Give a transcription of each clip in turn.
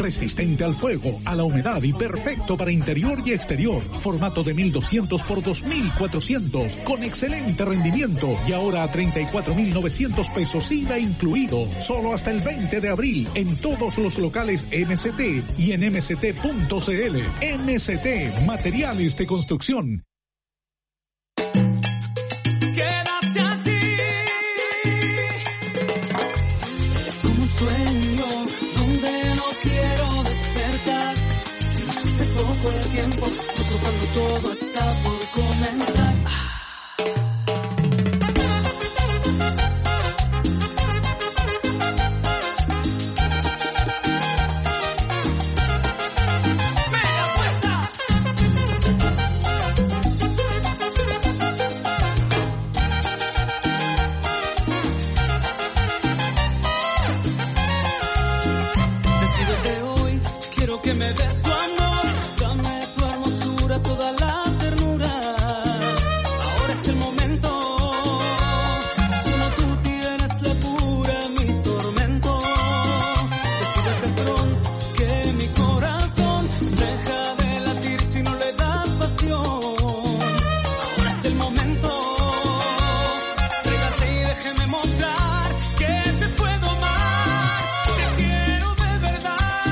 resistente al fuego, a la humedad y perfecto para interior y exterior. Formato de 1200 por 2400, con excelente rendimiento y ahora a 34,900 pesos IVA incluido. Solo hasta el 20 de abril en todos los locales MST y en mst.cl. MST, materiales de construcción. Quédate aquí. Es como un sueño donde no quiero despertar. Si no hace poco el tiempo, justo cuando todo está por comenzar. Que me des tu amor, dame tu hermosura, toda la ternura. Ahora es el momento, solo tú tienes la cura, mi tormento. Decídete pronto que mi corazón deja de latir si no le das pasión. Ahora es el momento, entrégate y déjeme mostrar que te puedo amar, te quiero de verdad.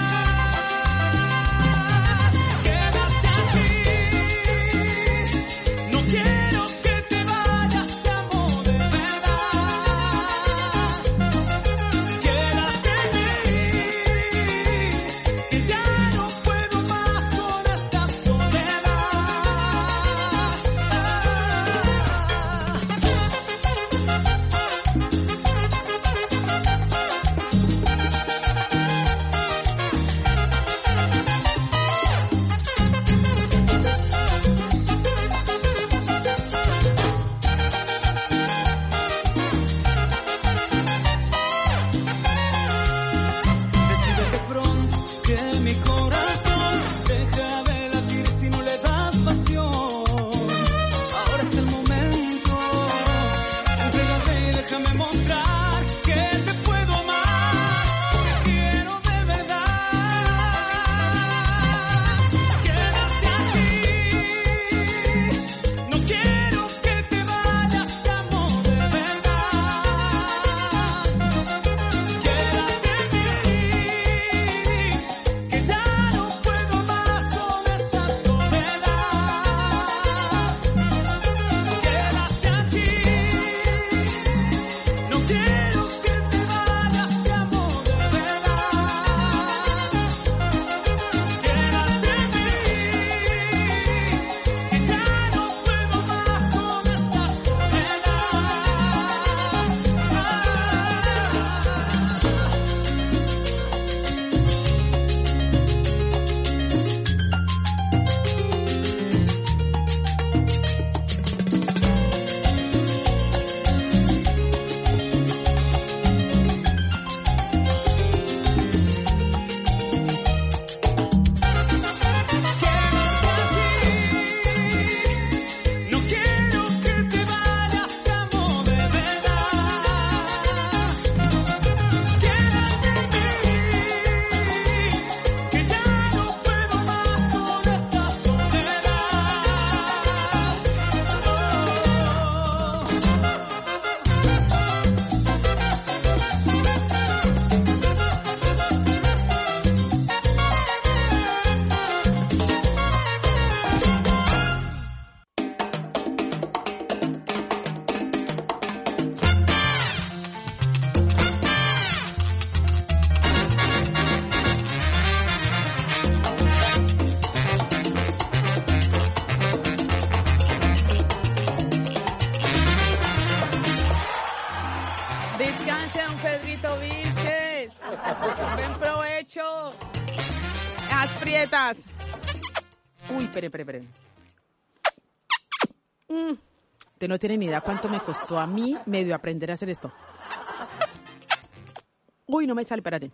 Prietas. Uy, espere. Usted no tiene ni idea cuánto me costó a mí medio aprender a hacer esto. Uy, no me sale, espérate.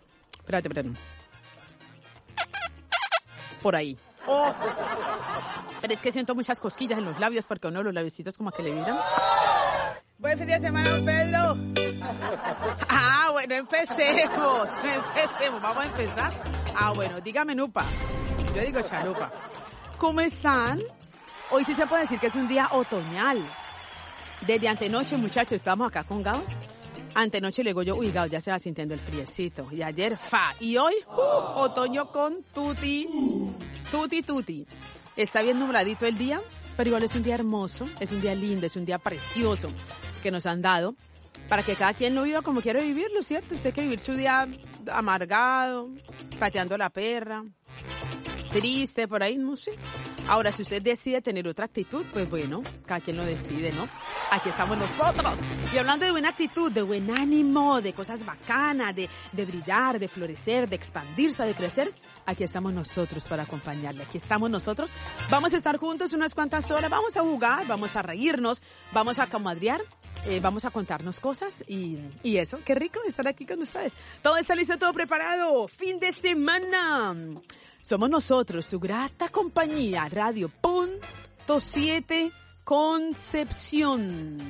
Por ahí. Oh. Pero es que siento muchas cosquillas en los labios porque uno de los labiositos como que le vibran. Buen fin de semana, don Pedro. Bueno, empecemos. Vamos a empezar. Bueno, dígame Nupa. Yo digo chalupa. ¿Cómo están? Hoy sí se puede decir que es un día otoñal. Desde antenoche, muchachos, estamos acá con Gaos. Antenoche le digo yo, uy, Gaos, ya se va sintiendo el friecito. Y ayer, Y hoy, otoño con tuti. Tuti. Está bien nubladito el día, pero igual es un día hermoso, es un día lindo, es un día precioso que nos han dado para que cada quien lo viva como quiere vivirlo, ¿cierto? Usted quiere vivir su día amargado, pateando la perra, triste, por ahí, no sé. Ahora, si usted decide tener otra actitud, pues bueno, cada quien lo decide, ¿no? Aquí estamos nosotros. Y hablando de buena actitud, de buen ánimo, de cosas bacanas, de brillar, de florecer, de expandirse, de crecer, aquí estamos nosotros para acompañarle. Aquí estamos nosotros. Vamos a estar juntos unas cuantas horas, vamos a jugar, vamos a reírnos, vamos a comadrear. Vamos a contarnos cosas y eso, qué rico estar aquí con ustedes. Todo está listo, todo preparado. Fin de semana. Somos nosotros, tu grata compañía, Radio Punto 7 Concepción.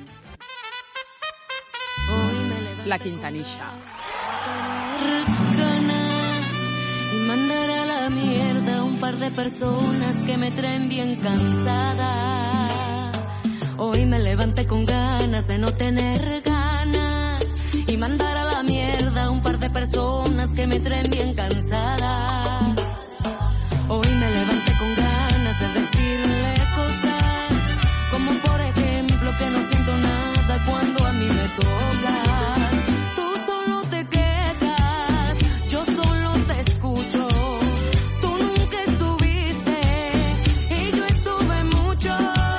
La Quintanilla. Y mandar a la mierda un par de personas que me traen bien cansada. Hoy me levanté con ganas de no tener ganas y mandar a la mierda un par de personas que me traen bien cansada. Hoy me levanté con ganas de decirle cosas como por ejemplo que no siento nada cuando a mí me toca. Tú solo te quejas, yo solo te escucho. Tú nunca estuviste y yo estuve mucho.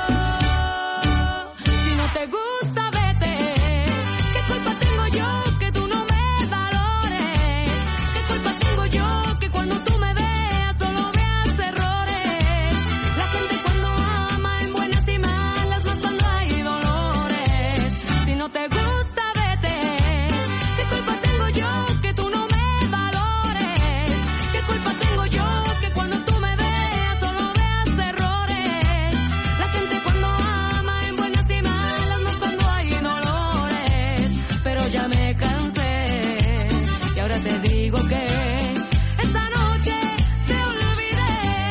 ¿Te gusta? Vete. ¿Qué culpa tengo yo que tú no me valores? ¿Qué culpa tengo yo que cuando tú me veas solo veas errores? La gente cuando ama en buenas y malas, más cuando hay dolores. Si no te gusta, vete. ¿Qué culpa tengo yo que tú no me valores? ¿Qué culpa tengo yo que cuando tú me veas solo veas errores? La gente cuando ama en buenas y malas, pero ya me cansé y ahora te digo que esta noche te olvidé.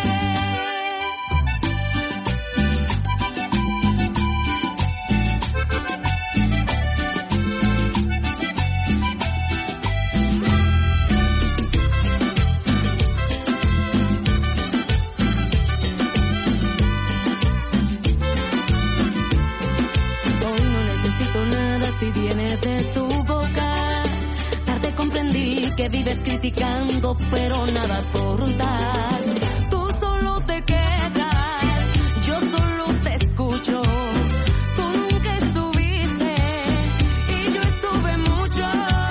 Hoy no necesito nada si viene de tu boca. Tarde comprendí que vives criticando, pero nada aportas. Tú solo te quejas, yo solo te escucho. Tú nunca estuviste y yo estuve mucho.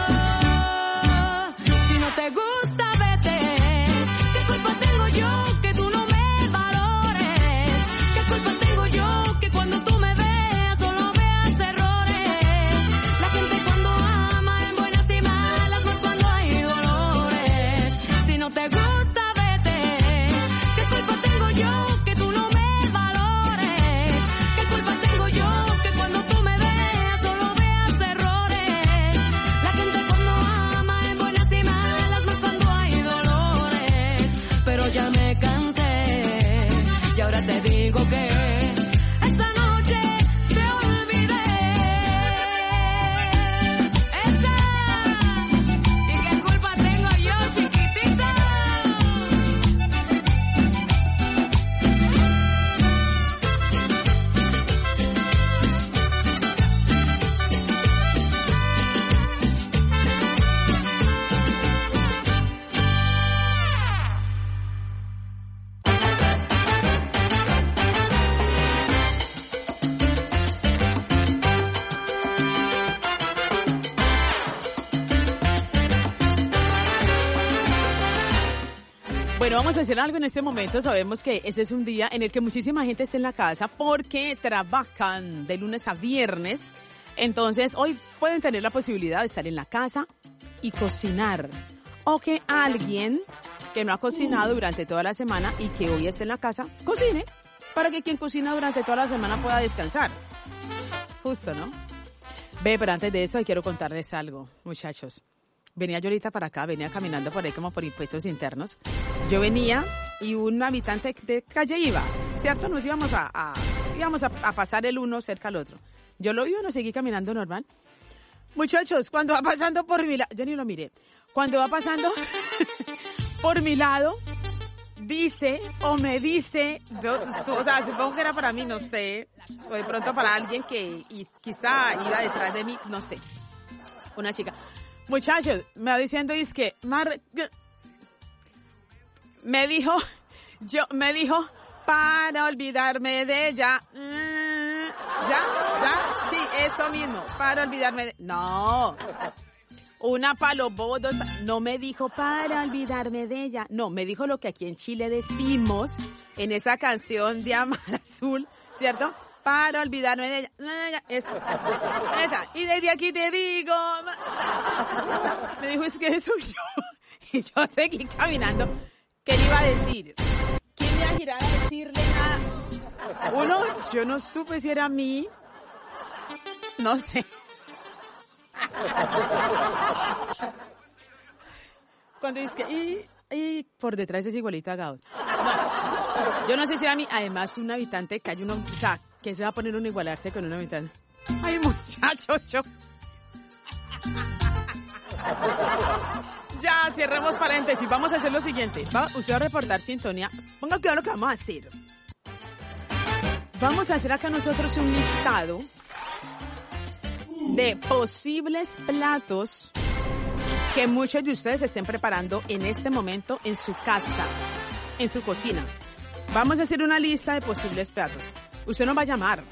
Si no te gusta, vete. ¿Qué culpa tengo yo que tú no me valores? ¿Qué culpa tengo yo que cuando tú me veas solo veas errores? La gente cuando ama en buenas y malas, más cuando hay dolores. Si no te gusta, vete. ¿Qué culpa tengo yo que tú no me valores? ¿Qué culpa tengo yo que cuando tú me veas solo veas errores? La gente cuando ama en buenas y malas, más cuando hay dolores. Pero ya me cansé y ahora te digo que esta noche te olvidé. ¿Y qué culpa tengo yo, chiquitita? Bueno, vamos a hacer algo en este momento. Sabemos que este es un día en el que muchísima gente está en la casa porque trabajan de lunes a viernes. Entonces, hoy pueden tener la posibilidad de estar en la casa y cocinar. O que alguien que no ha cocinado durante toda la semana y que hoy esté en la casa, cocine para que quien cocina durante toda la semana pueda descansar. Justo, ¿no? Ve, pero antes de eso quiero contarles algo, muchachos. venía yo ahorita para acá, venía caminando por ahí como por impuestos internos. Yo venía y un habitante de calle iba, ¿cierto? Nos íbamos a pasar el uno cerca al otro. Yo lo vi, no seguí caminando normal. Muchachos, cuando va pasando por mi lado, yo ni lo miré, cuando va pasando por mi lado, dice o me dice, o sea, supongo que era para mí, no sé, o de pronto para alguien que quizá iba detrás de mí, no sé, una chica. Muchachos, me va diciendo, es que, me dijo, para olvidarme de ella, ya, sí, eso mismo, para olvidarme de, no, una palo bobo, no me dijo para olvidarme de ella, no, me dijo lo que aquí en Chile decimos en esa canción de Amar Azul, ¿cierto? Para olvidarme de ella, eso, esa, y desde aquí te digo, me dijo, es que eso yo, y yo seguí caminando, ¿qué le iba a decir? ¿Quién iba a girar a decirle nada? Uno, yo no supe si era a mí, no sé. Cuando dice que y por detrás es igualita a Gauss. No, yo no sé si era a mí, además un habitante que hay uno, o sea, que se va a poner uno a igualarse con un habitante. Ay, muchacho, yo. Ya, cerremos paréntesis, vamos a hacer lo siguiente. Usted va a reportar sintonía. Ponga cuidado lo que vamos a hacer. Vamos a hacer acá nosotros un listado de posibles platos que muchos de ustedes estén preparando en este momento en su casa, en su cocina. Vamos a hacer una lista de posibles platos. Usted nos va a llamar.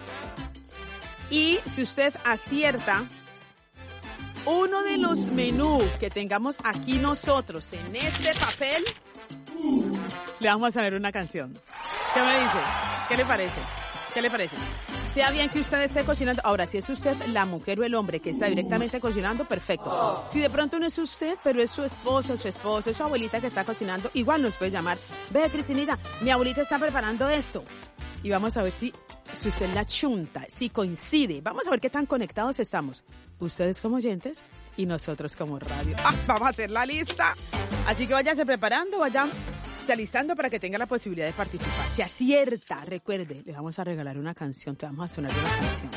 Y si usted acierta uno de los menús que tengamos aquí nosotros en este papel, le vamos a ver una canción. ¿Qué me dice? ¿Qué le parece? ¿Qué le parece? Sea bien que usted esté cocinando. Ahora, si es usted la mujer o el hombre que está directamente cocinando, perfecto. Si de pronto no es usted, pero es su esposo, su abuelita que está cocinando, igual nos puede llamar. Ve, Cristinita, mi abuelita está preparando esto. Y vamos a ver si usted la chunta, si coincide. Vamos a ver qué tan conectados estamos. Ustedes como oyentes y nosotros como radio. Vamos a hacer la lista. Así que váyase preparando, vayan alistando para que tenga la posibilidad de participar. Si acierta, recuerde, le vamos a regalar una canción, te vamos a sonar una canción.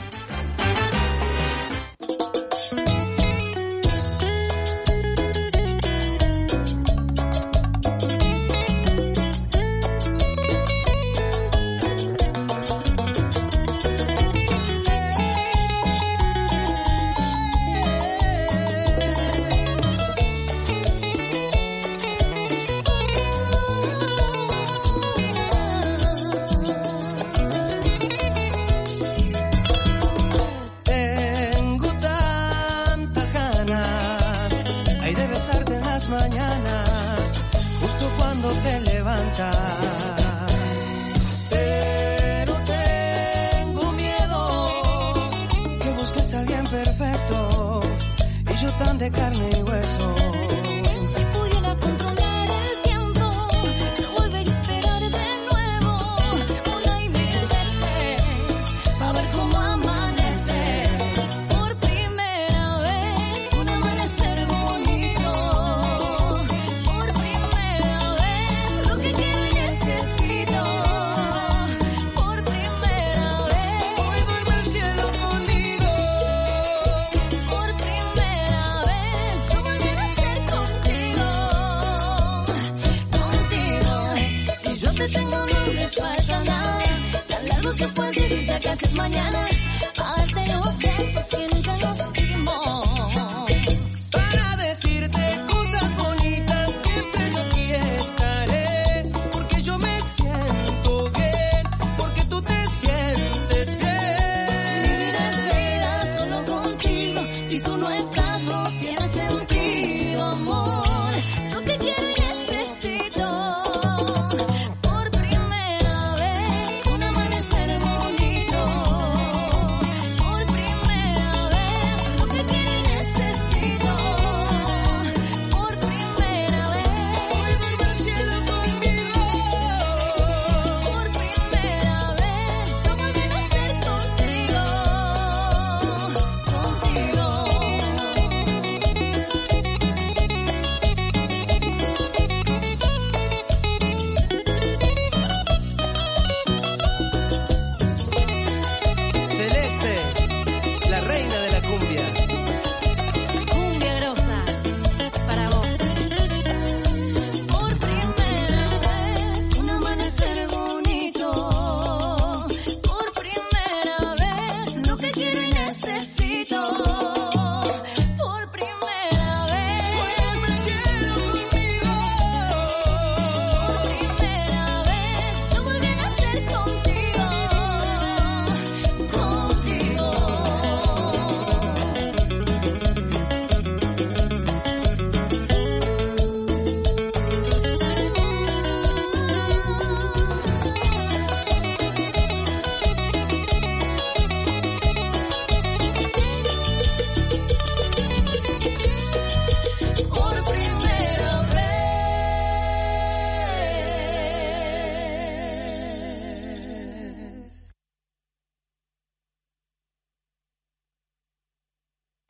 Pero tengo miedo que busques a alguien perfecto y yo tan de carne y hueso. Si pudiera controlar el tiempo, yo volvería a esperar de nuevo una y mil veces para ver cómo amaneces. Por primera vez, un amanecer bonito. Por primera vez, lo que quiero y necesito. Por primera vez, Hoy duerme el cielo conmigo. por primera vez, yo volveré a estar contigo. Si yo te tengo no me falta nada. Tan largo que fue el día y ya casi es mañana. Darte los besos que nunca nos dimos. Para decirte cosas bonitas, siempre yo aquí estaré. Porque yo me siento bien, porque tú te sientes Mi bien. vida es vida solo contigo. Si tú no estás no tiene sentido, amor. Lo que quiero y necesito. Por primera vez, un amanecer bonito. Por primera vez,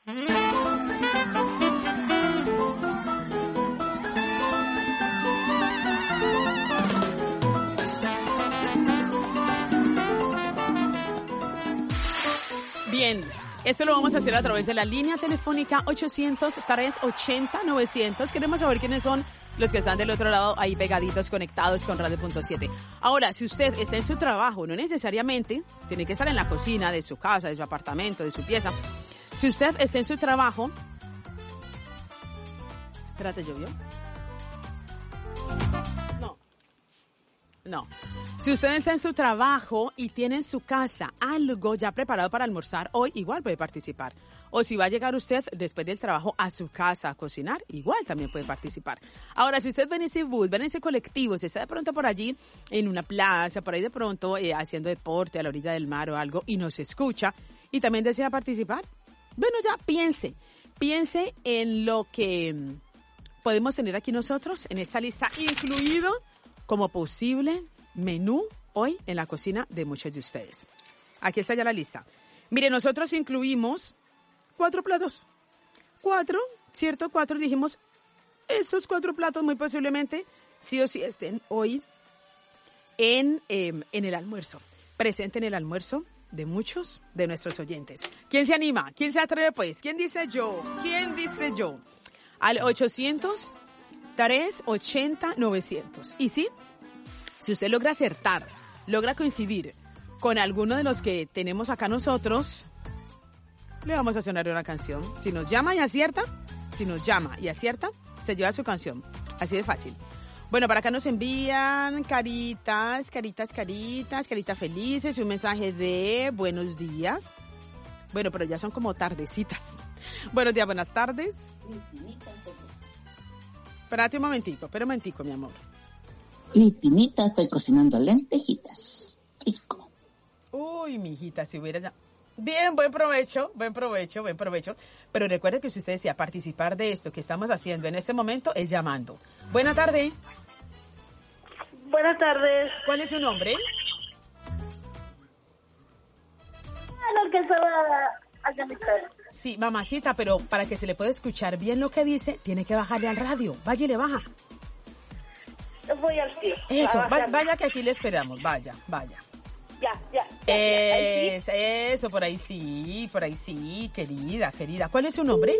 Bien, esto lo vamos a hacer a través de la línea telefónica 800-380-900. Queremos saber quiénes son los que están del otro lado ahí pegaditos, conectados con Radio.7. Ahora, si usted está en su trabajo, no necesariamente tiene que estar en la cocina de su casa, de su apartamento, de su pieza. Si usted está en su trabajo... Espérate, ¿llovió? No. Si usted está en su trabajo y tiene en su casa algo ya preparado para almorzar hoy, igual puede participar. O si va a llegar usted después del trabajo a su casa a cocinar, igual también puede participar. Ahora, si usted va en ese bus, va en ese colectivo, si está de pronto por allí en una plaza, por ahí de pronto haciendo deporte a la orilla del mar o algo y nos escucha y también desea participar, bueno, ya piense en lo que podemos tener aquí nosotros en esta lista, incluido como posible menú hoy en la cocina de muchos de ustedes. Aquí está ya la lista. Mire, nosotros incluimos 4 platos. 4, ¿cierto? 4, dijimos, estos 4 platos muy posiblemente sí o sí estén hoy en el almuerzo. Presente en el almuerzo de muchos de nuestros oyentes. ¿Quién se anima? ¿Quién se atreve pues? ¿Quién dice yo? ¿Quién dice yo? Al 800-380-900. Y sí, si usted logra acertar, logra coincidir con alguno de los que tenemos acá nosotros, le vamos a sonar una canción. Si nos llama y acierta, se lleva su canción. Así de fácil. Bueno, para acá nos envían caritas felices, un mensaje de buenos días. Bueno, pero ya son como tardecitas. Buenos días, buenas tardes. Espérate un momentico, mi amor. Tinita, estoy cocinando lentejitas. Rico. Uy, mijita, si hubiera ya... Bien, buen provecho. Pero recuerde que si usted desea participar de esto que estamos haciendo en este momento, es llamando. Buena tarde. Buenas tardes. ¿Cuál es su nombre? Lo que estaba acá en mi casa. Sí, mamacita, pero para que se le pueda escuchar bien lo que dice, tiene que bajarle al radio. Vaya y le baja. Voy al tío. Eso, vaya que aquí le esperamos. Vaya. Ya. Eso, por ahí sí, querida. ¿Cuál es su nombre?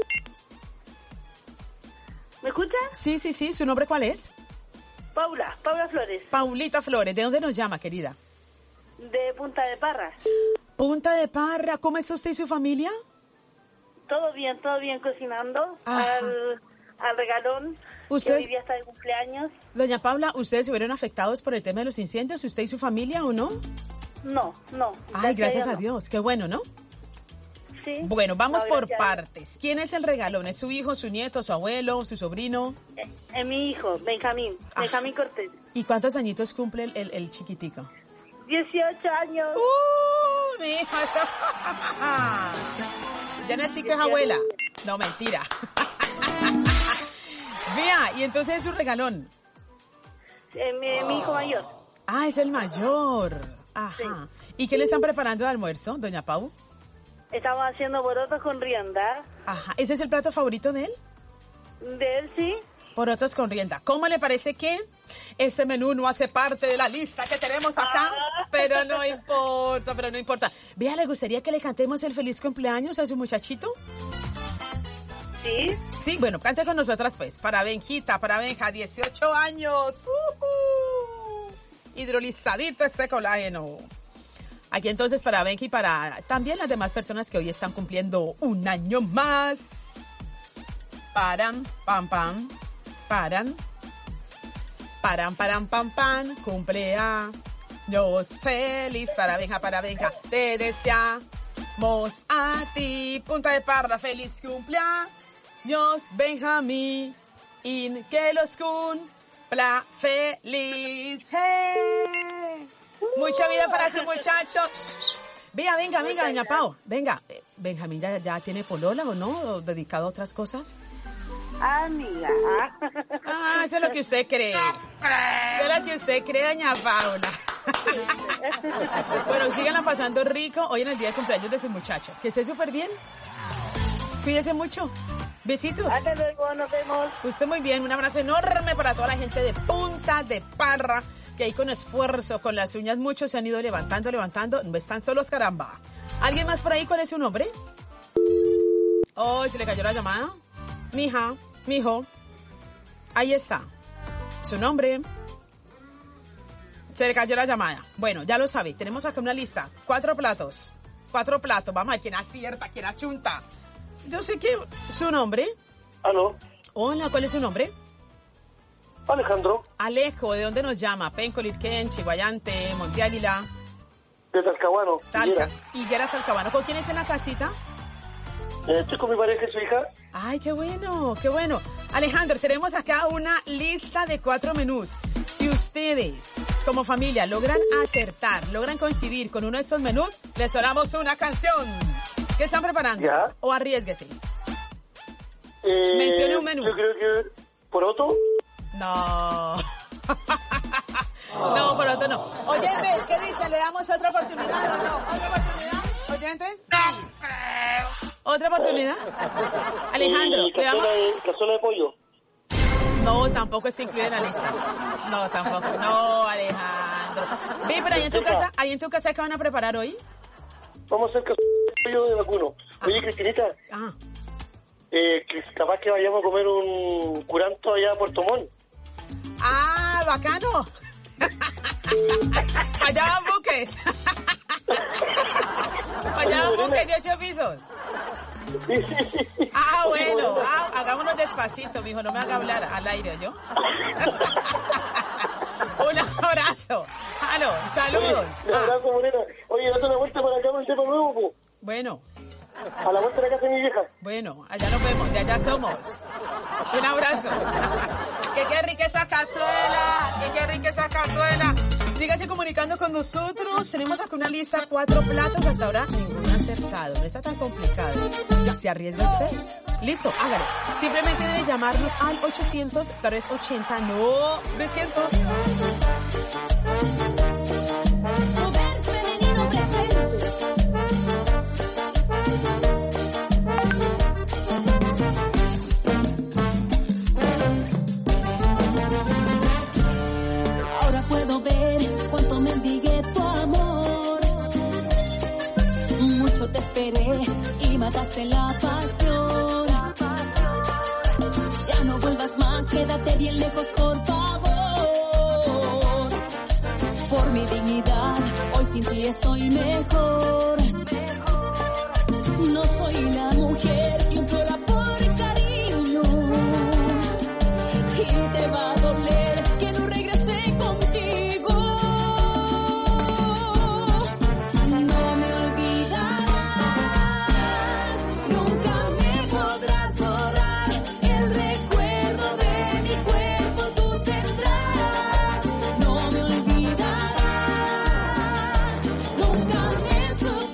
¿Me escucha? Sí, ¿su nombre cuál es? Paula Flores. Paulita Flores, ¿de dónde nos llama, querida? De Punta de Parras. Punta de Parra, ¿cómo está usted y su familia? Todo bien, cocinando. Ajá. Al regalón. ¿Usted? Que hoy día está de cumpleaños. Doña Paula, ¿ustedes se vieron afectados por el tema de los incendios, usted y su familia o no? No. Ay, gracias a Dios, qué bueno, ¿no? Sí. Bueno, vamos No, por gracias. partes. ¿Quién es el regalón? ¿Es su hijo, su nieto, su abuelo, su sobrino? Es mi hijo, Benjamín Cortés. ¿Y cuántos añitos cumple el chiquitico? 18 años. Mi hija. Ya nací que es abuela. No, mentira. Vea, y entonces es su regalón. Mi hijo mayor. Ah, es el mayor. Ajá. Sí. ¿Y qué le están preparando de almuerzo, doña Pau? Estamos haciendo porotos con rienda. Ajá. ¿Ese es el plato favorito de él? De él, sí. Porotos con rienda. ¿Cómo le parece que este menú no hace parte de la lista que tenemos acá? Pero no importa. Vea, ¿le gustaría que le cantemos el feliz cumpleaños a su muchachito? Sí. Sí, bueno, cante con nosotras pues. Para Benjita, para Benja, 18 años. Hidrolizadito este colágeno. Aquí entonces para Benji y para también las demás personas que hoy están cumpliendo un año más. Paran, pam, pam. Paran, pam, pam. Cumpleaños feliz para Benja, te deseamos a ti. Punta de Parra, feliz cumpleaños, Benjamín, que los cumpla feliz. Hey. Mucha vida para su muchacho. Venga, doña Pau. Venga, Benjamín ya tiene polola o no, o dedicado a otras cosas. Amiga. Eso es lo que usted cree. Eso es lo que usted cree, doña Paula. Bueno, síganla pasando rico hoy en el día de cumpleaños de su muchacho. Que esté súper bien. Cuídese mucho. Besitos. Hasta luego, nos vemos. Usted muy bien, un abrazo enorme para toda la gente de Punta de Parra, que ahí con esfuerzo, con las uñas, muchos se han ido levantando, no están solos, caramba. ¿Alguien más por ahí? ¿Cuál es su nombre? Oh, se le cayó la llamada. Mija, mijo, ahí está. Su nombre. Se le cayó la llamada. Bueno, ya lo sabe, tenemos acá una lista. 4 platos, vamos a ver quién acierta, quién achunta. Yo sé que su nombre. ¿Aló? Hola, ¿cuál es su nombre? Alejandro, Alejo, ¿de dónde nos llama? Penco, Litquén, Chiguayante, Monte Águila, de Talcahuano. Talca, Higueras, Talcahuano. ¿Con quién está en la casita? Estoy con mi pareja y su hija. Ay, qué bueno, qué bueno. Alejandro, tenemos acá una lista de 4 menús. Si ustedes, como familia, logran acertar, logran coincidir con uno de estos menús, les sonamos una canción. ¿Qué están preparando? Ya. O arriésguese. Mencione un menú. Yo creo que poroto. No. No, por otro no. Oyentes, ¿qué dice? ¿Le damos otra oportunidad o no? ¿Otra oportunidad? ¿Oyentes? Sí. ¿Otra oportunidad? Alejandro, ¿le damos? Cazuela de pollo. No, tampoco está incluida en la lista. No, tampoco. No, Alejandro. Ve, pero ahí en tu casa, ¿qué van a preparar hoy? Vamos a hacer cazuela de pollo de vacuno. Oye, Cristinita, que capaz que vayamos a comer un curanto allá a Puerto Montt. ¡Ah, bacano! Allá van buques. Allá van buques de 8 pisos. Ah, bueno. Hagámonos despacito, mijo. No me haga hablar al aire, ¿yo? Un abrazo. Aló, saludos. Un abrazo, Morena. Oye, date una vuelta para acá, un tema nuevo, po. Bueno. A la vuelta de la casa de mi vieja. Bueno, allá nos vemos, de allá somos. Un abrazo. Que qué rica esa cazuela, que qué rica esa cazuela. Sígase comunicando con nosotros. Tenemos acá una lista, 4 platos. Hasta ahora ninguno acertado. No está tan complicado. ¿Se arriesga usted? Listo, hágalo. Simplemente debe llamarnos al 800-380-900. Poder femenino presente. Ahora puedo ver cuánto mendigué tu amor. Mucho te esperé y mataste la pasión. Ya no vuelvas más, quédate bien lejos, por favor. Por mi dignidad, hoy sin ti estoy mejor. No soy una mujer que implora por cariño. Y te va a doler que no regrese contigo. No me olvidarás, nunca me podrás borrar. El recuerdo de mi cuerpo tú tendrás. No me olvidarás, nunca me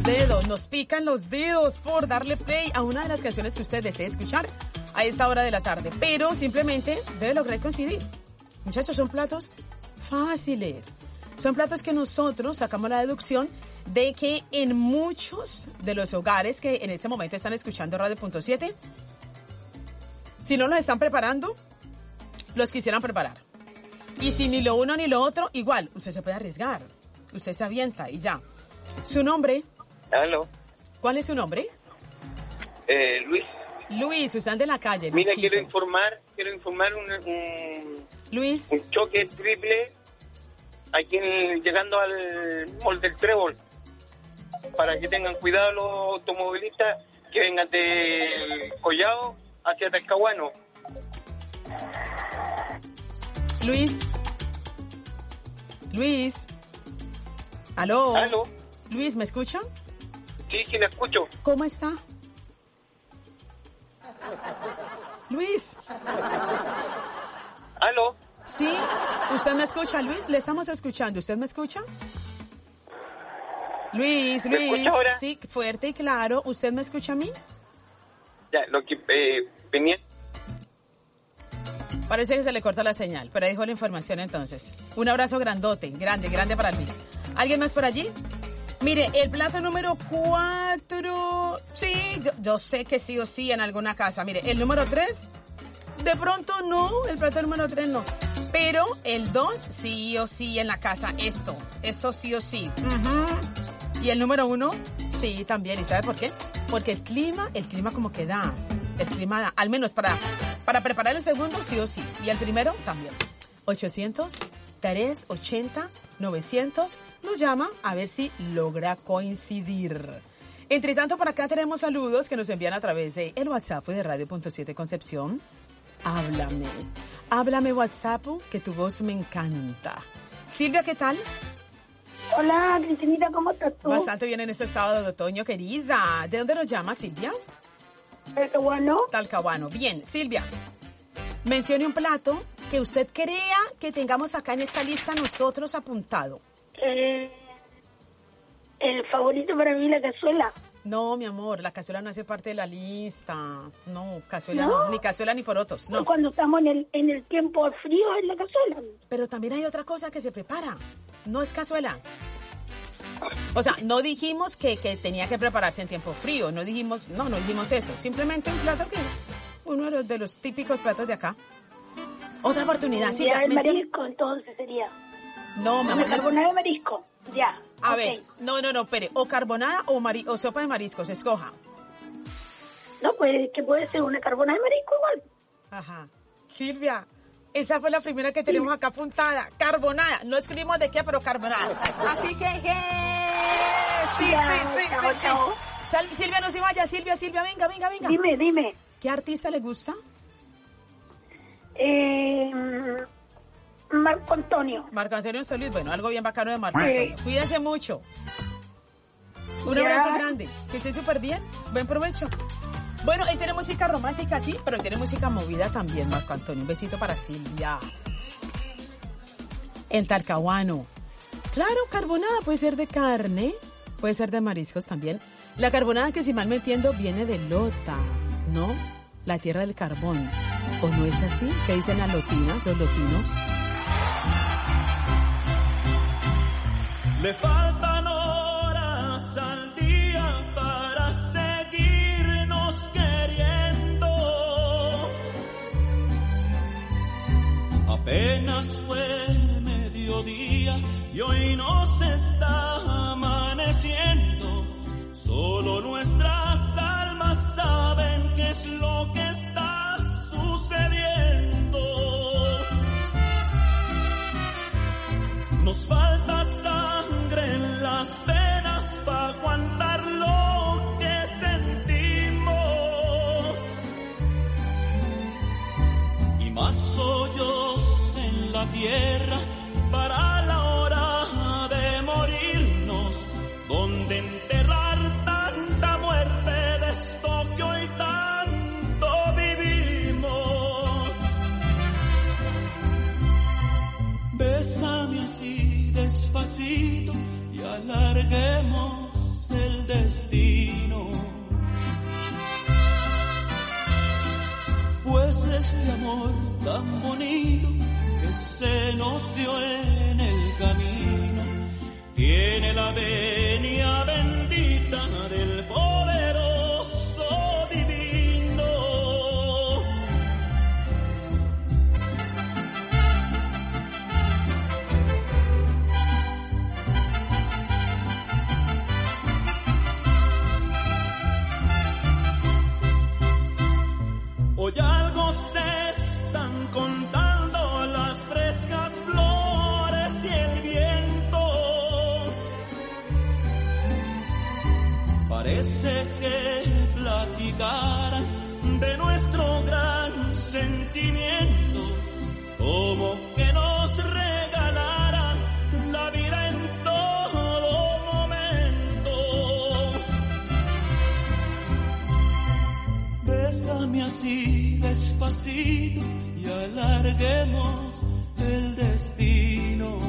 dedos, nos pican los dedos por darle play a una de las canciones que usted desee escuchar a esta hora de la tarde. Pero simplemente debe lograr coincidir. Muchachos, son platos fáciles. Son platos que nosotros sacamos la deducción de que en muchos de los hogares que en este momento están escuchando Radio.7, si no los están preparando, los quisieran preparar. Y si ni lo uno ni lo otro, igual, usted se puede arriesgar. Usted se avienta y ya. ¿Su nombre? Aló. ¿Cuál es su nombre? Luis. Luis, usted anda en la calle. Mira, Luchito. quiero informar Luis. un choque triple aquí llegando al Mall del Trébol, para que tengan cuidado los automovilistas que vengan del Collado hacia Talcahuano. Luis. ¿Aló? ¿Aló? Luis, ¿me escucha? Sí, la escucho. ¿Cómo está? Luis. ¿Aló? Sí, ¿usted me escucha, Luis? Le estamos escuchando. ¿Usted me escucha? Luis. ¿Me escucha ahora? Sí, fuerte y claro. ¿Usted me escucha a mí? Ya, lo que venía... Parece que se le corta la señal, pero ahí dijo la información entonces. Un abrazo grandote, grande para Luis. ¿Alguien más por allí? Mire, el plato número 4, sí, yo sé que sí o sí en alguna casa. Mire, el número 3, de pronto no, el plato número 3 no. Pero el 2, sí o sí en la casa, esto sí o sí. Y el número 1, sí también. ¿Y sabe por qué? Porque el clima como que da. El clima da, al menos para preparar el segundo, sí o sí. Y el primero, también. 800-380-900. Nos llama a ver si logra coincidir. Entre tanto, por acá tenemos saludos que nos envían a través de el WhatsApp de Radio.7 Concepción. Háblame WhatsApp, que tu voz me encanta. Silvia, ¿qué tal? Hola, Cristinita, ¿cómo estás tú? Bastante bien en este estado de otoño, querida. ¿De dónde nos llama, Silvia? Talcahuano. Talcahuano. Bien, Silvia, mencione un plato que usted crea que tengamos acá en esta lista nosotros apuntado. El favorito para mí, la cazuela. No, mi amor, la cazuela no hace parte de la lista. No, cazuela no, ni cazuela ni porotos, no. Cuando estamos en el tiempo frío es la cazuela. Pero también hay otra cosa que se prepara. No es cazuela. O sea, no dijimos que tenía que prepararse en tiempo frío, no dijimos eso. Simplemente un plato que, uno de los típicos platos de acá. Otra oportunidad, sí. Ya, el marisco, entonces sería. No, mi amor. Una carbonada de marisco, ya. A ver, no, espere. O carbonada o sopa de mariscos, escoja. No, pues que puede ser una carbonada de marisco igual. Ajá. Silvia, esa fue la primera que tenemos acá apuntada. Carbonada. No escribimos de qué, pero carbonada. Así que, sí. Silvia, no se vaya. Silvia, venga. Dime. ¿Qué artista le gusta? Marco Antonio. Marco Antonio Solís. Bueno, algo bien bacano de Marco Antonio. Cuídense mucho. Un abrazo grande. Que esté súper bien. Buen provecho. Bueno, él tiene música romántica, sí, pero tiene música movida también, Marco Antonio. Un besito para Silvia. En Talcahuano. Claro, carbonada puede ser de carne, puede ser de mariscos también. La carbonada, que si mal me entiendo, viene de Lota, ¿no? La tierra del carbón. ¿O no es así? ¿Qué dicen las lotinas, los lotinos? Le faltan horas al día para seguirnos queriendo. Apenas fue mediodía y hoy nos está amaneciendo. Solo nuestras almas saben qué es lo que está sucediendo. Nos falta sangre en las venas para aguantar lo que sentimos, y más hoyos en la tierra para la hora de morirnos, donde enterrar tanta muerte de esto que hoy tanto vivimos. Bésame así despacito y alarguemos el dedo. este amor tan bonito que se nos dio en el camino tiene la venia bendita del poderoso divino. Hoy algo se están contando las frescas flores y el viento. Parece que platicaran de nuestro gran sentimiento, como que nos regalaran la vida en todo momento. Bésame así despacito y alarguemos el destino.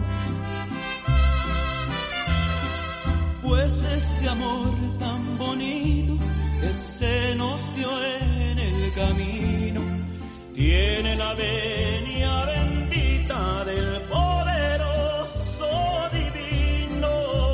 Pues este amor tan bonito que se nos dio en el camino tiene la venia bendita del poderoso divino.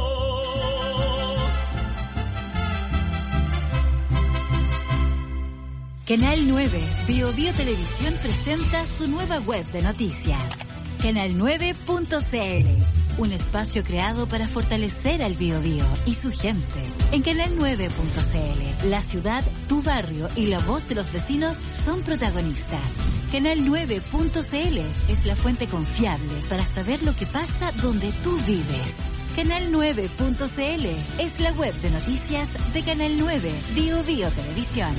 Canal 9, Bio Televisión presenta su nueva web de noticias, canal9.cl. Un espacio creado para fortalecer al Biobío y su gente. En Canal9.cl, la ciudad, tu barrio y la voz de los vecinos son protagonistas. Canal9.cl es la fuente confiable para saber lo que pasa donde tú vives. Canal9.cl es la web de noticias de Canal 9, Bio Televisión.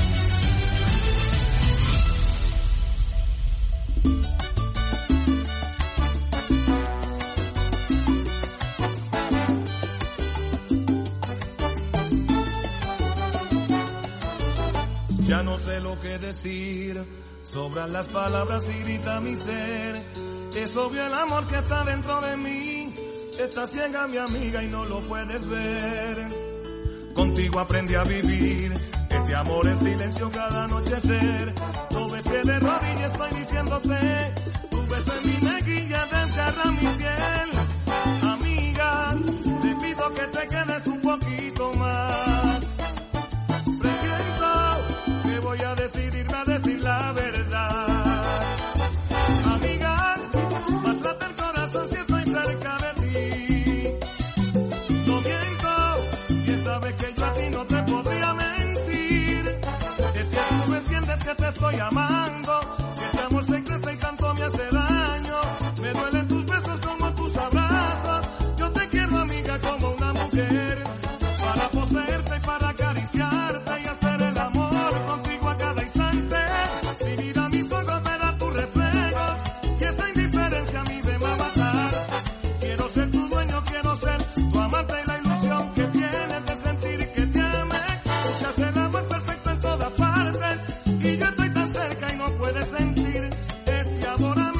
Ya no sé lo que decir, sobran las palabras y grita mi ser. Es obvio el amor que está dentro de mí, está ciega mi amiga y no lo puedes ver. Contigo aprendí a vivir, este amor en silencio cada anochecer. No ves que de rodillas estoy diciéndote, tu beso en mi mejilla desgarra mi piel. Amiga, te pido que te quedes un poquito más. Voy a decidirme a decir la verdad. Amiga, más late el corazón si estoy cerca de ti. No miento, bien sabes que yo a ti no te podría mentir. Es que tú no entiendes que te estoy amando, que este amor se crece y tanto me hace daño. Me duelen tus besos como tus abrazos. Yo te quiero, amiga, como una mujer, para poseerte y para acariciarte y hacer el amor contigo a cada instante. Mi vida, mis ojos verán tu reflejo y esa indiferencia a mí me va a matar. Quiero ser tu dueño, quiero ser tu amante y la ilusión que tienes de sentir que te ame. Buscas el amor perfecto en todas partes y yo estoy tan cerca y no puedes sentir este amor, amiga.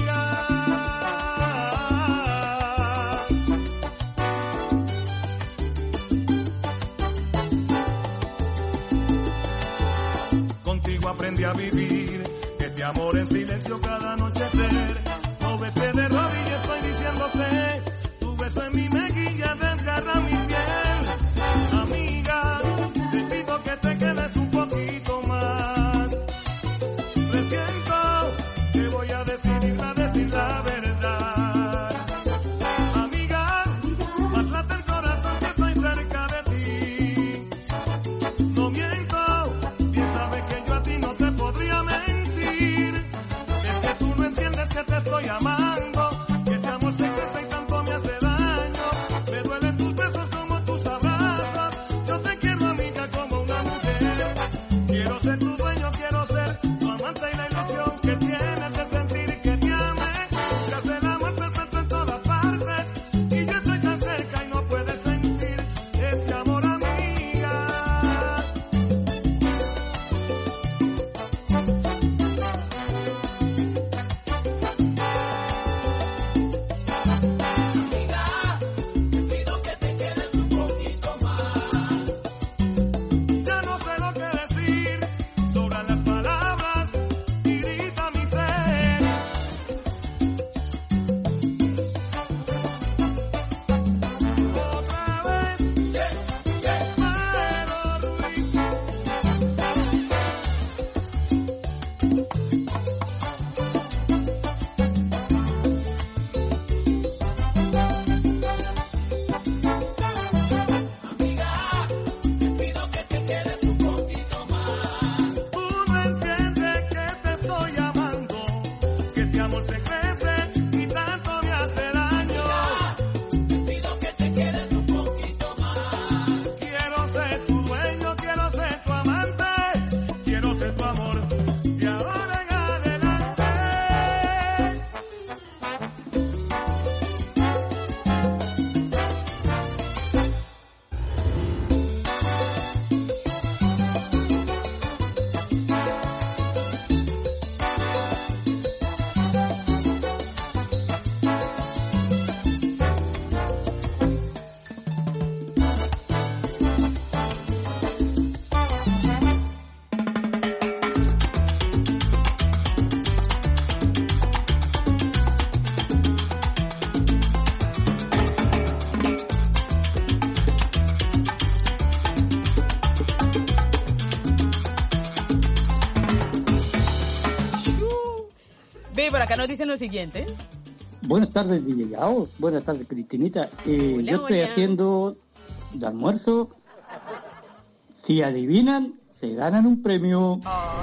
Contigo aprendí a vivir este amor en silencio cada anochecer. No ves que de rodillas estoy diciéndote, tu beso en mi mejilla desgarra mi piel. Amiga, te pido que te quedes un poquito más. Presiento que voy a decidirme a decir la verdad. Amiga, más late el corazón si estoy cerca de ti. No miento, bien sabes que yo a ti no te podría mentir. Es que tú no entiendes que te estoy amando, que este amor se crece y tanto me acá nos dicen lo siguiente. Buenas tardes, DJ Gao. Buenas tardes, Cristinita. Hola, yo estoy hola. haciendo de almuerzo. Si adivinan, se ganan un premio.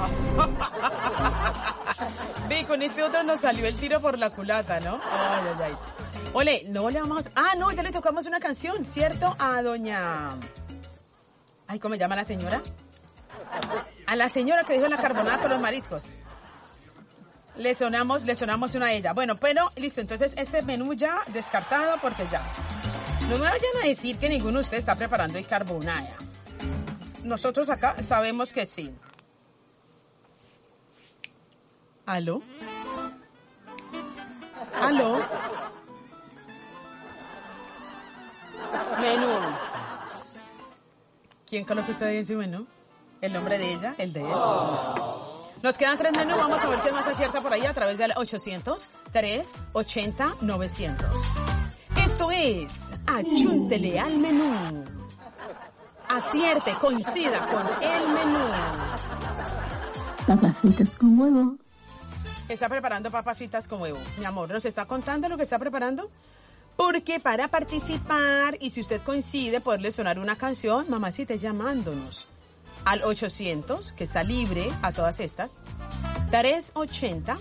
Ve, con este otro nos salió el tiro por la culata, ¿no? Ay, ay, ay. Ole, no le vamos... Ah, no, ya le tocamos una canción, ¿cierto? A doña... Ay, ¿cómo se llama la señora? A la señora que dijo la carbonada con los mariscos. Le sonamos una a ella. Bueno, pero listo, entonces este menú ya descartado porque ya. No me vayan a decir que ninguno de ustedes está preparando el carbonara. Nosotros acá sabemos que sí. ¿Aló? ¿Aló? Menú. ¿Quién coloca usted ahí en su menú? ¿El nombre de ella? ¿El de él? Nos quedan 3 menús. Vamos a ver qué más acierta por ahí a través del 800-380-900. Esto es Achúntele al menú. Acierte, coincida con el menú. Papas fritas con huevo. Está preparando papas fritas con huevo. Mi amor, ¿nos está contando lo que está preparando? Porque para participar, y si usted coincide, poderle sonar una canción, mamacita, llamándonos al 800, que está libre a todas estas, 380,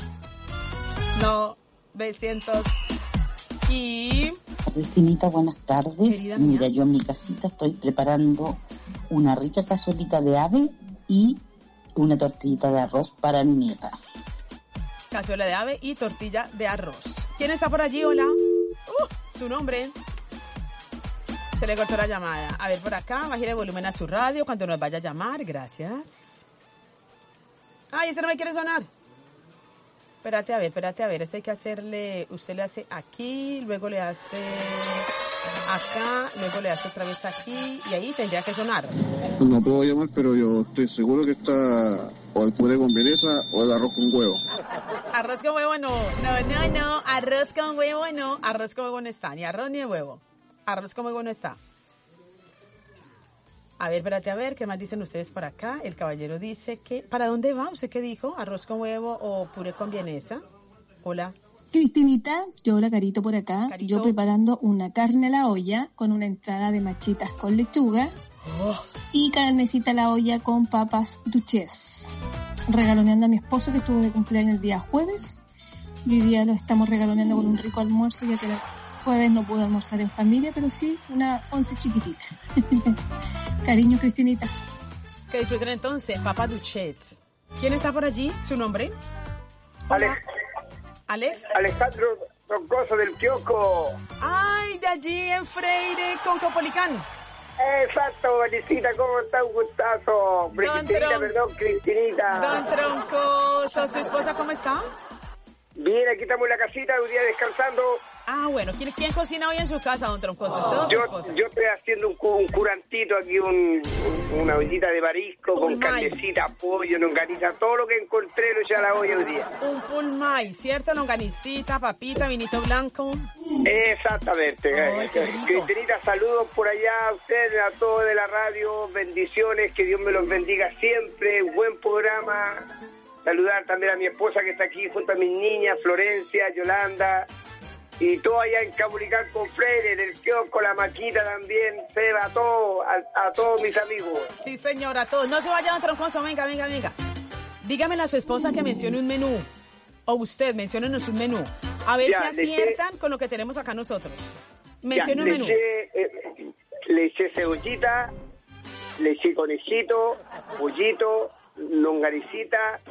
900 y... Cristinita, buenas tardes. Querida mía. Mira, yo en mi casita estoy preparando una rica cazuelita de ave y una tortillita de arroz para mi nieta. Cazuela de ave y tortilla de arroz. ¿Quién está por allí? Hola. Su nombre. Se le cortó la llamada. A ver, por acá, bájale el volumen a su radio cuando nos vaya a llamar. Gracias. Ay, este no me quiere sonar. Espérate a ver. Este hay que hacerle... Usted le hace aquí, luego le hace acá, luego le hace otra vez aquí, y ahí tendría que sonar. No puedo llamar, pero yo estoy seguro que está o el puré con vienesa o el arroz con huevo. Arroz con huevo no. No. Arroz con huevo no. Arroz con huevo no está. Ni arroz ni huevo. Arroz con huevo no está. A ver, espérate a ver, ¿qué más dicen ustedes por acá? El caballero dice que... ¿Para dónde va? ¿Usted qué dijo? ¿Arroz con huevo o puré con vienesa? Hola. Cristinita, yo la Carito por acá. Carito. Yo preparando una carne a la olla con una entrada de machitas con lechuga y carnecita a la olla con papas duchess. Regaloneando a mi esposo que estuvo de cumpleaños el día jueves. Y hoy día lo estamos regaloneando con un rico almuerzo, ya que el jueves no pude almorzar en familia, pero sí una once chiquitita. Cariño, Cristinita. Que disfruten entonces, Papa Duchet. ¿Quién está por allí? ¿Su nombre? ¿Alex? Alejandro Troncoso del kiosco. Ay, de allí en Freire con Copolicán. Exacto, Valicita, ¿cómo está? Un gustazo. Cristinita. Don Troncoso, ¿su esposa cómo está? Bien, aquí estamos en la casita, un día descansando. Ah, bueno, ¿quién cocina hoy en su casa, don Troncoso? ¿Usted o su esposa? Yo estoy haciendo un curantito aquí, una ollita de marisco con carnecita, pollo, longaniza, todo lo que encontré lo eché a la olla hoy día. Un pulmay, ¿cierto? Longanicita, papita, vinito blanco. Exactamente. Cristinita, saludos por allá a ustedes, a todos de la radio, bendiciones, que Dios me los bendiga siempre, buen programa. Saludar también a mi esposa que está aquí junto a mis niñas, Florencia, Yolanda, y todo allá en Cabulicán con Freire, en el kiosco, la Maquita también, Seba, a todos mis amigos. Sí, señora, a todos. No se vaya, don Troncoso, venga. Dígamele a su esposa que mencione un menú, o usted, menciónenos un menú. A ver Ya, si aciertan con lo que tenemos acá nosotros. Mencione un menú. Le eché cebollita, le eché conejito, pollito, longaricita,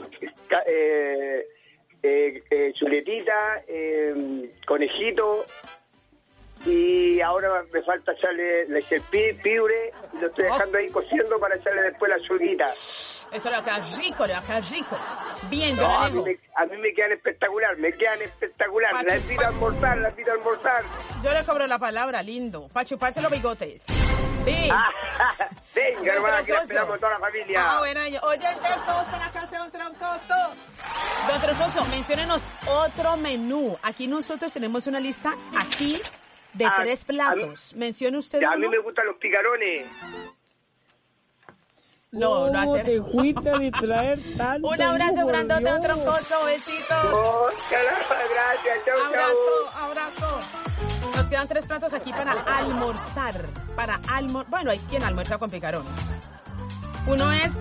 chuletita, conejito, y ahora me falta echarle el piure y lo estoy dejando ahí cociendo para echarle después la chulguita. Esto le va a quedar rico. Bien, yo No, la a mí me quedan espectacular, La invito a almorzar. Yo le cobro la palabra, lindo, para chuparse los bigotes. Bien. Venga, hermana, que la esperamos toda la familia. Ah, bueno, oye, empezó con la casa de Don Troncoso. Don Troncoso, menciónenos otro menú. Aquí nosotros tenemos una lista aquí de 3 platos. Mencione usted A uno. mí me gustan los picarones. No hacer. te fuiste a distraer tanto? Un abrazo grandote, un troncoso, besitos. Oh, gracias, chau. Abrazo. Nos quedan 3 platos aquí para almorzar. Bueno, hay quien almuerza con picarones. Uno es...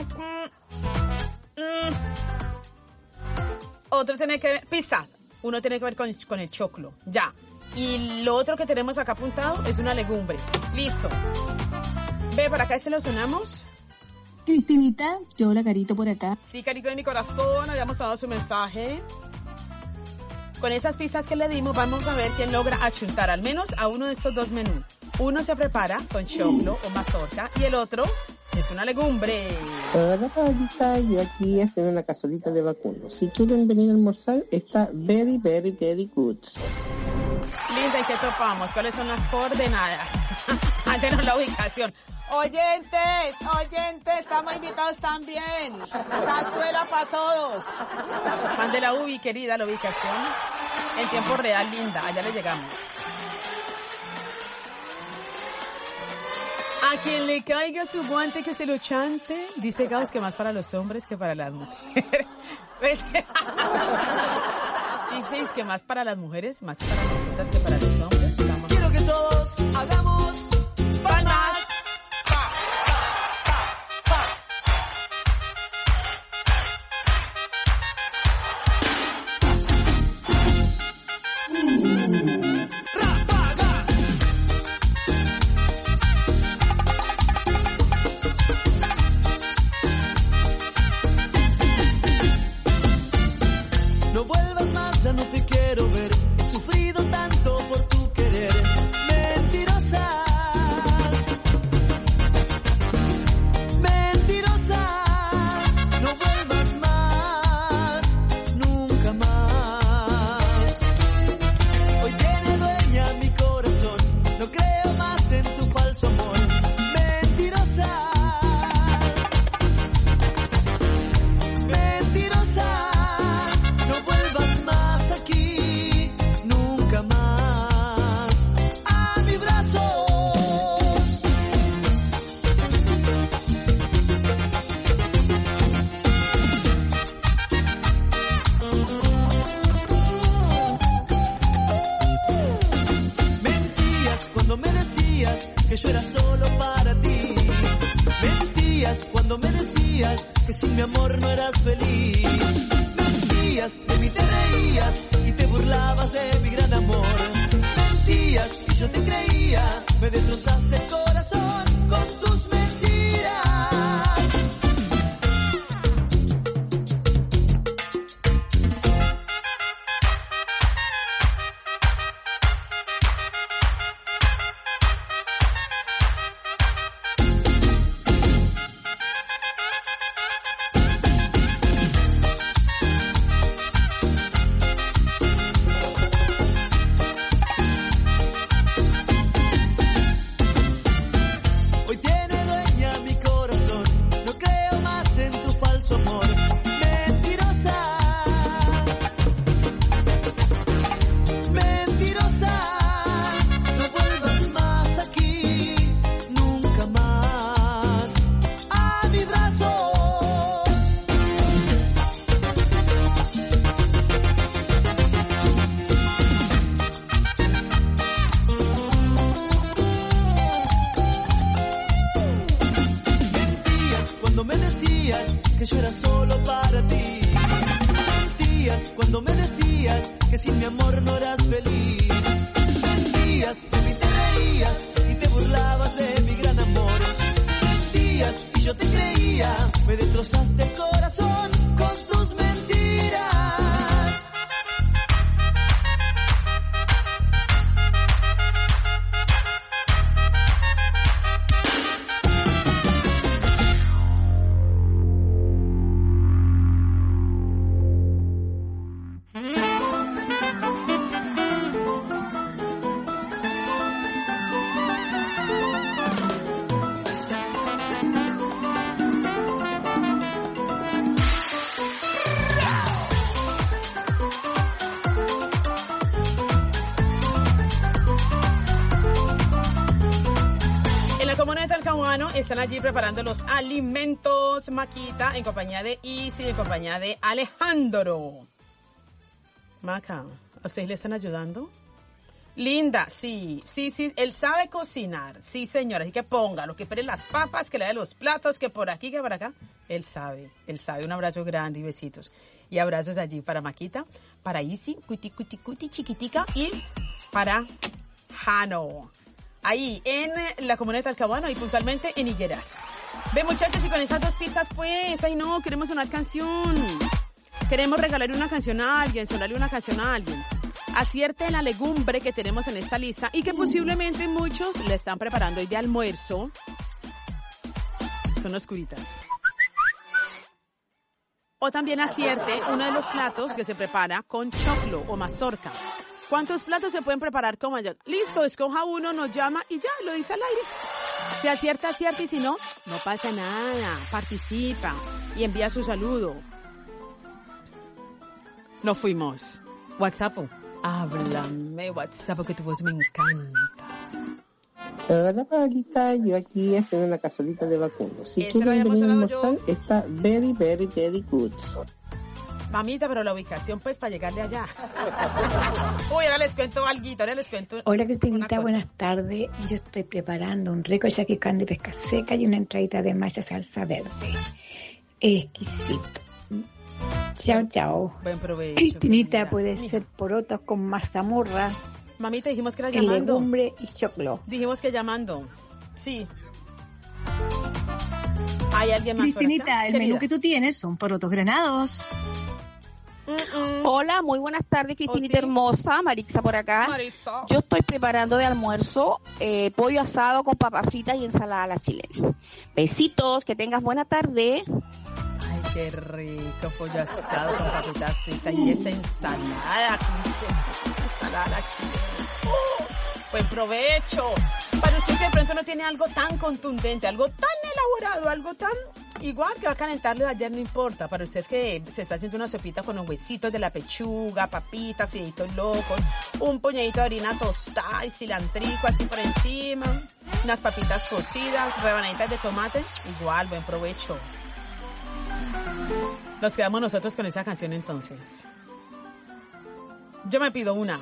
Otro tiene que ver... Pista. Uno tiene que ver con el choclo. Ya. Y lo otro que tenemos acá apuntado es una legumbre. Listo. Ve, para acá lo sonamos. Cristinita, yo la Carito por acá. Sí, Carito de mi corazón, habíamos dado su mensaje. Con esas pistas que le dimos, vamos a ver quién logra achuntar al menos a uno de estos 2 menús. Uno se prepara con choclo o mazorca y el otro es una legumbre. Hola, Paulita, yo aquí haciendo una cazuelita de vacuno. Si quieren venir a almorzar, está very, very, very good. Linda, ¿y qué topamos? ¿Cuáles son las coordenadas? Antenos la ubicación. Oyentes, estamos invitados también. Cazuela para todos. Mande la ubi, querida, la ubicación. En tiempo real, linda. Allá le llegamos. A quien le caiga su guante que se lo chante, dice Gauss que más para los hombres que para las mujeres. Dices que más para las mujeres, más para nosotras que para los hombres. Quiero que todos hagamos palmas. No vuelvas más, ya no te quiero ver. He sufrido tanto por tu querer. Mentirosa. Mentirosa. No vuelvas más. Nunca más. Hoy tiene dueña mi corazón. No creo más en tu falso amor. Mentirosa. Mentirosa. No vuelvas más aquí, nunca más a mi brazo. Mentías cuando me decías que yo era solo para ti. Mentías cuando me decías que sin mi amor no eras feliz. De mí te reías y te burlabas de mi gran amor. Mentías y yo te creía. Me destrozaste el corazón con tus mentiras. Hoy tiene dueña mi corazón. No creo más en tu falso amor. Mentirosa. Mentirosa. No vuelvas más aquí. Nunca más a mi brazo. Mentías cuando me decías que yo era solo para ti. Mentías cuando me decías que sin mi amor no eras feliz. Mentías, de mí te reías y te burlabas de mi gran amor. Mentías y yo te creía. Me destrozaste el corazón con tus mentiras. están allí preparando los alimentos, Maquita, en compañía de Isi, en compañía de Alejandro. Maca, ¿a ustedes le están ayudando? Linda, sí, él sabe cocinar, sí señora, así que póngalo, que pere las papas, que le dé los platos, que por aquí, que por acá, él sabe, un abrazo grande y besitos, y abrazos allí para Maquita, para Isi, cuti, chiquitica, y para Jano, ahí en la comunidad de Talcahuano, ahí puntualmente en Higueras. Ve muchachos, y con esas dos pistas pues, ay no, queremos sonar canción, queremos regalarle una canción a alguien, sonarle una canción a alguien. Acierte la legumbre que tenemos en esta lista y que posiblemente muchos le están preparando hoy de almuerzo. Son oscuritas. O también acierte uno de los platos que se prepara con choclo o mazorca. ¿Cuántos platos se pueden preparar con mayor? Listo, escoja uno, nos llama y ya, lo dice al aire. Si acierta, y si no, no pasa nada. Participa y envía su saludo. Nos fuimos. WhatsApp. Háblame, WhatsApp, que tu voz me encanta. Hola, Pablita, yo aquí haciendo una cazuelita de vacuno. Si quieren venir a almorzar, está very, very, very good. Mamita, pero la ubicación, pues, para llegarle allá. Uy, ahora les cuento alguito, Hola, Cristinita, buenas tardes. Yo estoy preparando un rico yaquicán de pesca seca y una entradita de malla salsa verde. Exquisito. Chao. Buen provecho. Cristinita, puede ser porotos con mazamorra. Mamita, dijimos que era llamando. Legumbre y choclo. Dijimos que llamando. Sí. ¿Hay alguien más? Cristinita, el menú que tú tienes son porotos granados. Hola, muy buenas tardes, Cristinita hermosa, Marixa por acá. Marixa. Yo estoy preparando de almuerzo pollo asado con papas fritas y ensalada a la chilena. Besitos, que tengas buena tarde. Ay, qué rico, pollo asado con papitas fritas y esa ensalada a la chilena. Buen provecho. Para usted que de pronto no tiene algo tan contundente, algo tan elaborado, algo tan igual que va a calentarle ayer, no importa. Para usted que se está haciendo una sopita con los huesitos de la pechuga, papita, fideitos locos, un puñadito de harina tostada y cilantrico así por encima, unas papitas cocidas, rebanaditas de tomate, igual, buen provecho. Nos quedamos nosotros con esa canción entonces. Yo me pido una.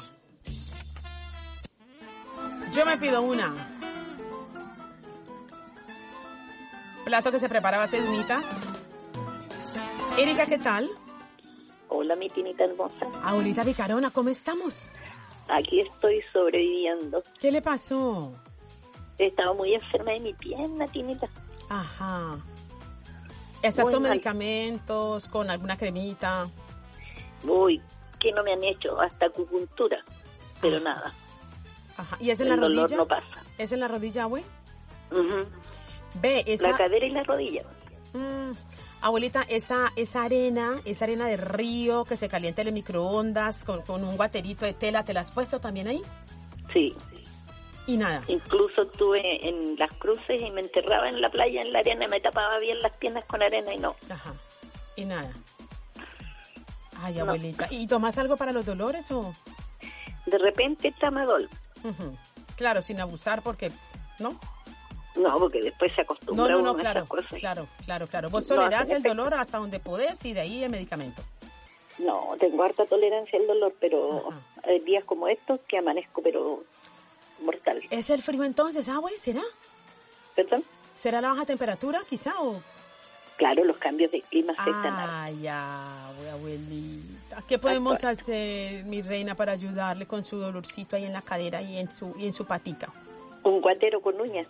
Plato que se prepara a base de humitas. Erika, ¿qué tal? Hola, mi tinita hermosa. Abuelita Picarona, ¿cómo estamos? Aquí estoy sobreviviendo. ¿Qué le pasó? Estaba muy enferma de mi pierna, tinita. Ajá. ¿Estás con medicamentos, con alguna cremita? Uy, que no me han hecho, hasta acupuntura, pero nada. Ajá. ¿Y es en la rodilla? El dolor no pasa. ¿Es en la rodilla, güey? Uh-huh. Ve, esa... La cadera y la rodilla. Abuelita, esa arena de río que se calienta en el microondas con un guaterito de tela, ¿te la has puesto también ahí? Sí. Y nada. Incluso estuve en Las Cruces y me enterraba en la playa, en la arena, y me tapaba bien las piernas con arena y no. Ajá. Y nada. Ay, abuelita. ¿Y tomas algo para los dolores o...? De repente tramadol. Uh-huh. Claro, sin abusar porque... ¿No? No, porque después se acostumbra No, a claro, esas cosas. Claro. Vos tolerás el dolor hasta donde podés y de ahí el medicamento. No, tengo harta tolerancia al dolor, pero hay días como estos que amanezco, pero mortal. ¿Es el frío entonces, güey? ¿Será? ¿Perdón? ¿Será la baja temperatura, quizá, o...? Claro, los cambios de clima afectan. Abuelita. ¿Qué podemos hacer, mi reina, para ayudarle con su dolorcito ahí en la cadera y en su patica? Un guatero con uñas.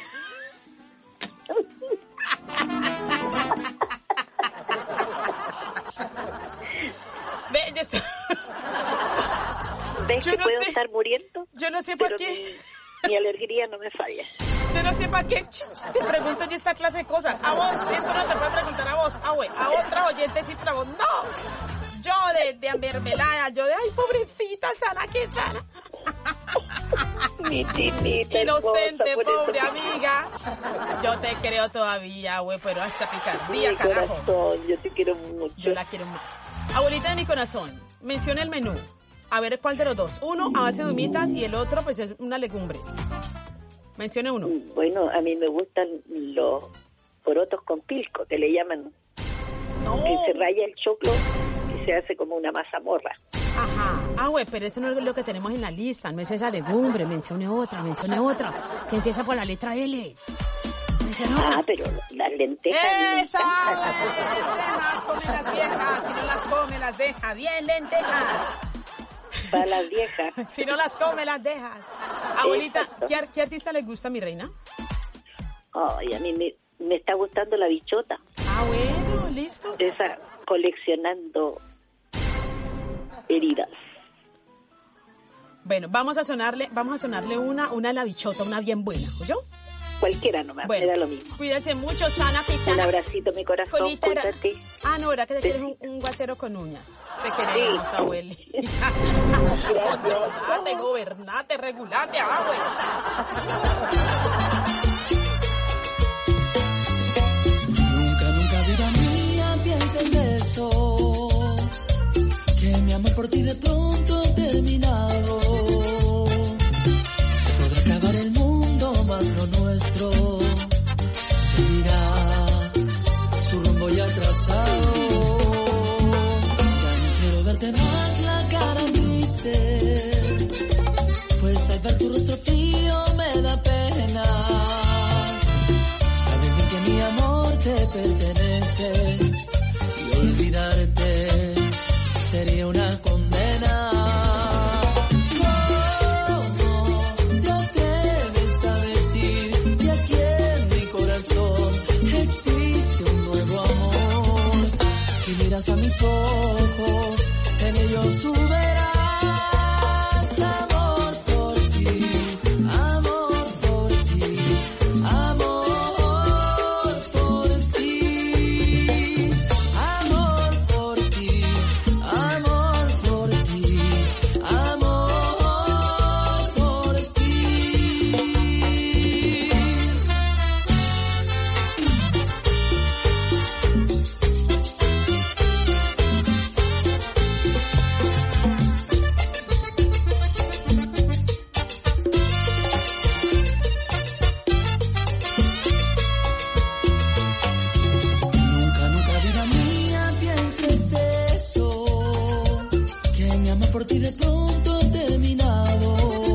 ¿Ves que puedo estar muriendo? Yo no sé para qué. Mi alergia no me falla. Yo no sé para qué te pregunto yo esta clase de cosas. A vos, esto no te puedo preguntar a vos. A otra oyente sí, pero a vos no. Yo de mermelada, yo de ay, pobrecita, sana, qué sana. Mi tinita inocente, hermosa, pobre amiga. Yo te creo todavía, güey, pero hasta picardía, mi carajo. Corazón, yo te quiero mucho. Yo la quiero más. Abuelita de mi corazón, menciona el menú. A ver cuál de los dos. Uno a base de humitas y el otro pues es unas legumbres. Mencione uno. Bueno, a mí me gustan los porotos con pilco, que le llaman. No. Que se raya el choclo y se hace como una mazamorra. Ajá. Güey, pero eso no es lo que tenemos en la lista, no es esa legumbre. Mencione otra, que empieza por la letra L. Mencione otra. Pero las lentejas. ¡Esa! Lentejas, come las viejas, si no las come las deja. Bien, lentejas. Para las viejas. Si no las come, las dejas. Abuelita, ¿qué artista le gusta, mi reina? Ay, a mí me está gustando la bichota. Bueno, listo. Esa coleccionando heridas. Bueno, vamos a sonarle una de la bichota, una bien buena, ¿oyó? Cualquiera nomás, bueno, me da lo mismo. Cuídese mucho, sana, pisana. Un abracito, mi corazón, cuídate. No, ¿verdad que te tienes un guatero con uñas? Te queremos, abuelita. Controlate, gobernate, regulate, abuela. Nunca, vida mía, pienses eso, que mi amor por ti de pronto ha terminado. Se podrá acabar el mundo, mas lo nuestro seguirá su rumbo ya trazado. Ya no quiero verte más la cara triste, pues al ver tu rostro frío me da pena. Sabes bien que mi amor te pertenece y olvidarte sería una condena. ¿Cómo te atreves a decir que aquí en mi corazón existe un nuevo amor? Si miras a mis ojos, en ellos tú verás amor por ti, amor por ti, amor por ti, amor por ti, amor por ti, amor por ti. Nunca, vida mía, pienses eso, que mi amor por ti de pronto ha terminado.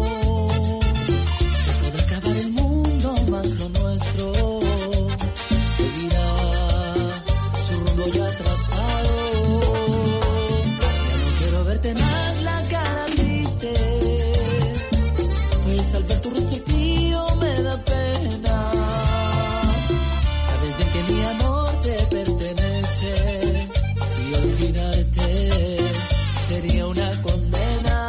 Se podrá acabar el mundo, mas lo nuestro seguirá su rumbo ya trazado. Ya no quiero verte más la cara triste, pues al ver tu rostro frío me da pena. Sabes bien que mi amor te pertenece y olvidarte sería una condena.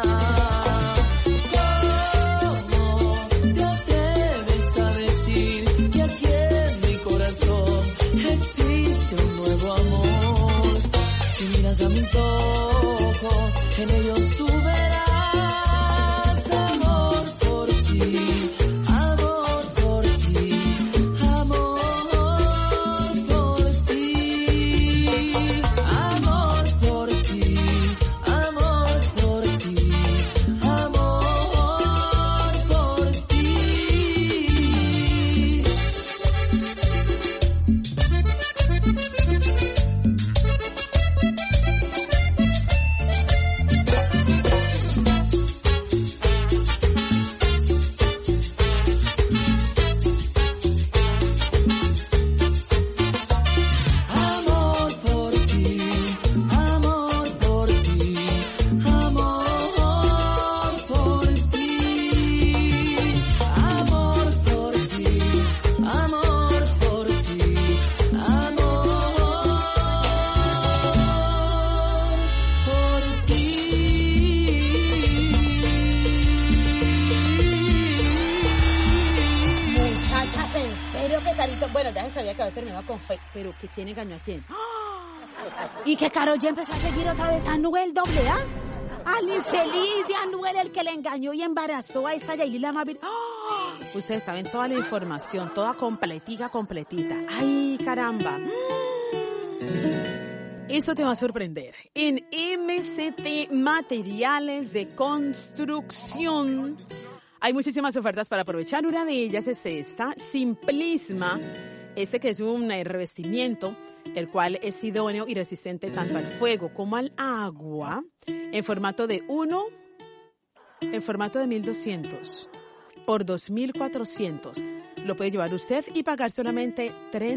¿Cómo te atreves a decir que aquí en mi corazón existe un nuevo amor? Si miras a mis ojos, en ellos tú verás amor por ti, amor por ti, amor por ti, amor por ti, amor por ti, amor por ti. Amor por ti, amor por ti, amor por ti, amor por ti, amor por ti, amor por ti. Muchachas, ¿en serio qué carito? Bueno, ya se sabía que había terminado con fe, pero ¿que quién engañó a quién? Y que Karol G empezó a seguir otra vez a Anuel AA. Al infeliz de Anuel, el que le engañó y embarazó a esta Yailila Mavir. Ustedes saben toda la información, toda completita. ¡Ay, caramba! Esto te va a sorprender. En MCT Materiales de Construcción Hay muchísimas ofertas para aprovechar. Una de ellas es esta, Simplisma, que es un revestimiento, el cual es idóneo y resistente tanto al fuego como al agua, en formato de 1200 por 2400. Lo puede llevar usted y pagar solamente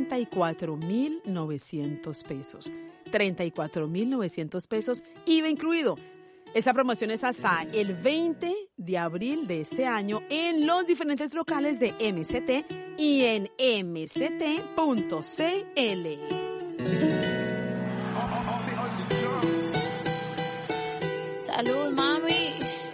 34,900 pesos. 34,900 pesos, IVA incluido. Esta promoción es hasta el 20 de abril de este año en los diferentes locales de MCT y en mct.cl. Salud, mami.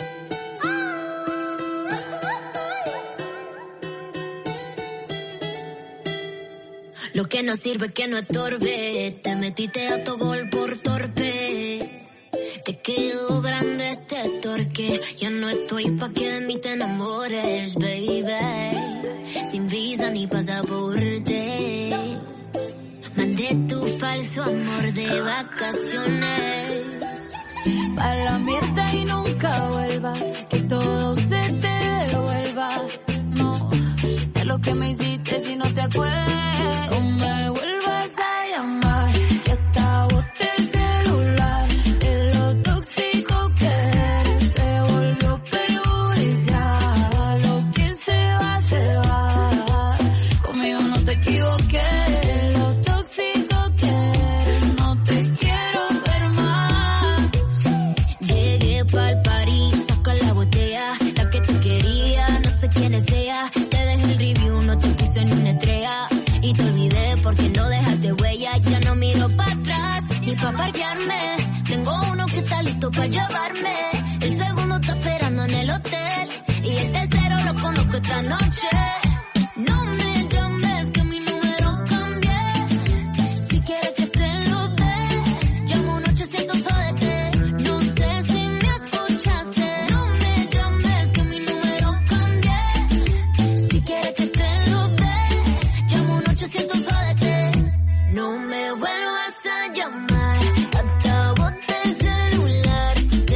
Lo que no sirve que no estorbe. Te metiste a tu gol por torpe. Te quedó grande este torque. Ya no estoy pa' que de mí te enamores, baby. Sin visa ni pasaporte. Mandé tu falso amor de vacaciones. Pa' la mierda y nunca vuelvas. Que todo se te devuelva. No, de lo que me hiciste si no te acuerdas. No me vuelvas a llamar. Que hasta boté el celular. De lo tóxico que eres. Se volvió perjudicial. Lo que se va. Conmigo no te equivoqué. Lo tóxico que eres. No te quiero ver más. Llegué pa'l party. Saca la botella. La que te quería. No sé quién sea. Te dejé el review. No te puse ni una estrella. Y te olvidé porque no dejaste huella. Ya no miro para atrás ni pa' parquearme. Tengo uno que está listo para llevarme. El segundo está esperando en el hotel. Y el tercero lo conozco esta noche. No me llames que mi número cambié. Si quieres que te lo dé, llamo un 800 jódete. No sé si me escuchaste. No me llames que mi número cambié. Si quieres que te lo dé, llamo un 800 jódete. No me vuelvo